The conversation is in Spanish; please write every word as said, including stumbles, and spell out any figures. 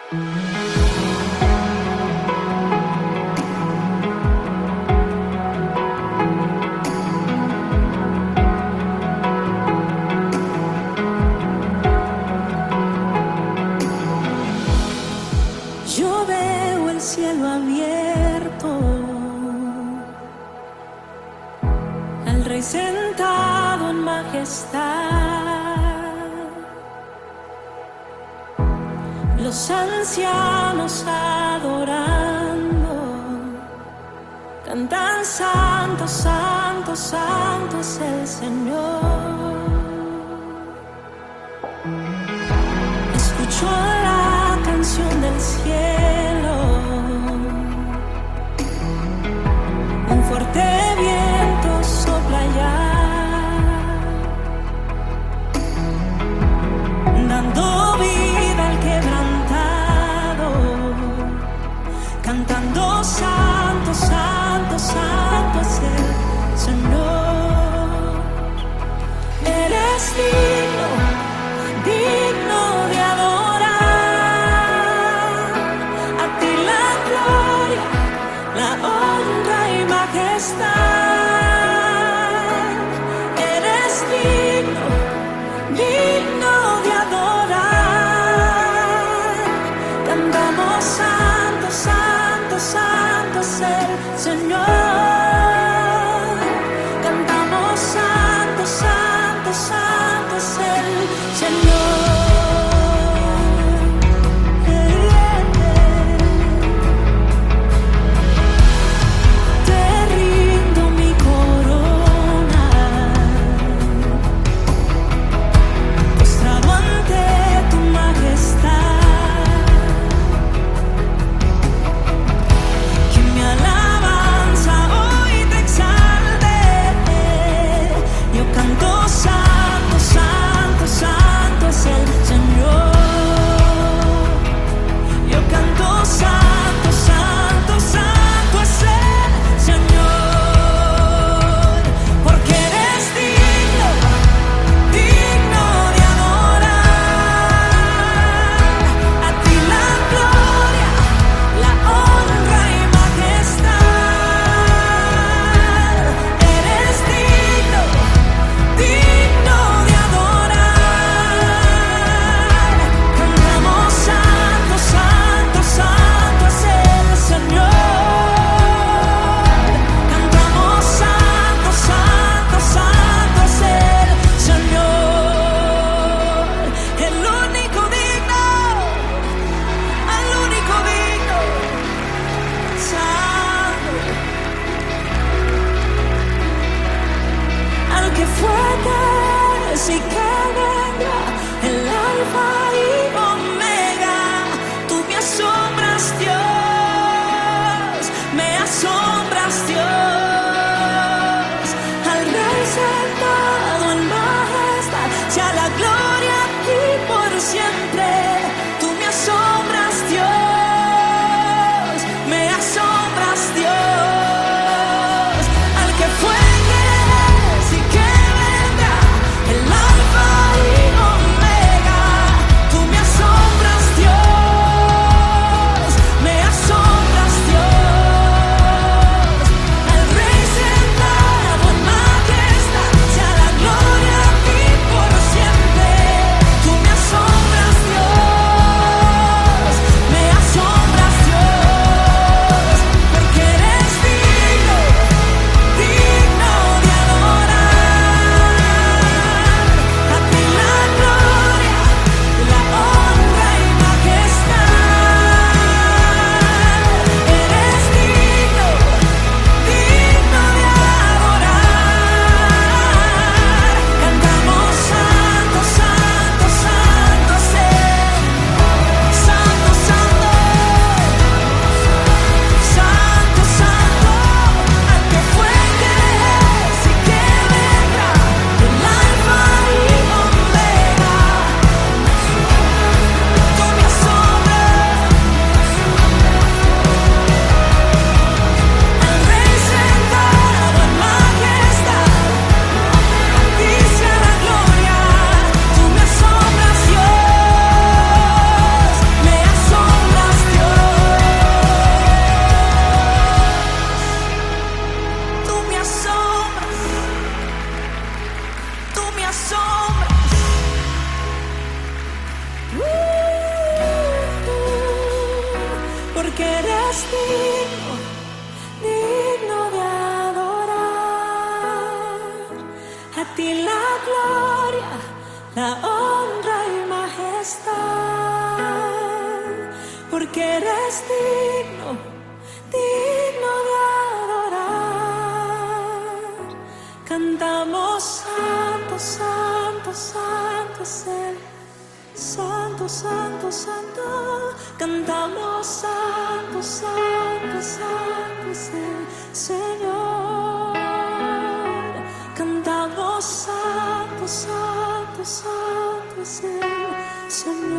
Yo veo el cielo abierto, al Rey sentado en majestad, los ancianos adorando, cantan santo, santo, santo es el Señor. Escucho la canción del cielo, un fuerte viento sopla ya, dando vida al quebrantado, cantando santo, santo, santo es el Señor. Eres digno, digno de adorar, a ti la gloria, la honra y majestad. Eres digno, digno de adorar, cantamos santo, santo, santo es el Señor. Cantamos santo, santo, santo es el Señor. Te rindo mi corona, postrado ante tu majestad, que mi alabanza hoy te exalte. Yo canto santo, santo, santo es el Señor. Yo canto santo, santo, santo es el Señor, porque eres digno, digno de adorar, a ti la gloria, la honra y majestad. Eres digno, digno de adorar, cantamos santo, santo, santo es el Señor. Cantamos santo, santo, santo es el Señor. El único digno, al único digno, santo, al que fue, que es y que vendrá, el alfa y omega. Tú me asombras, Dios, me asombras, Dios. Al Rey sentado en majestad, sea la gloria aquí por siempre. Tú me asombras, Dios, me asombras, Dios. Al que fue, que es y que vendrá, el alfa porque eres digno, digno de adorar. A ti la gloria, la honra y majestad, porque eres digno, digno de adorar. Cantamos santo, santo, santo es Él. Santo, santo, santo, cantamos santo, santo, santo es el Señor. Cantamos santo, santo, santo es el Señor.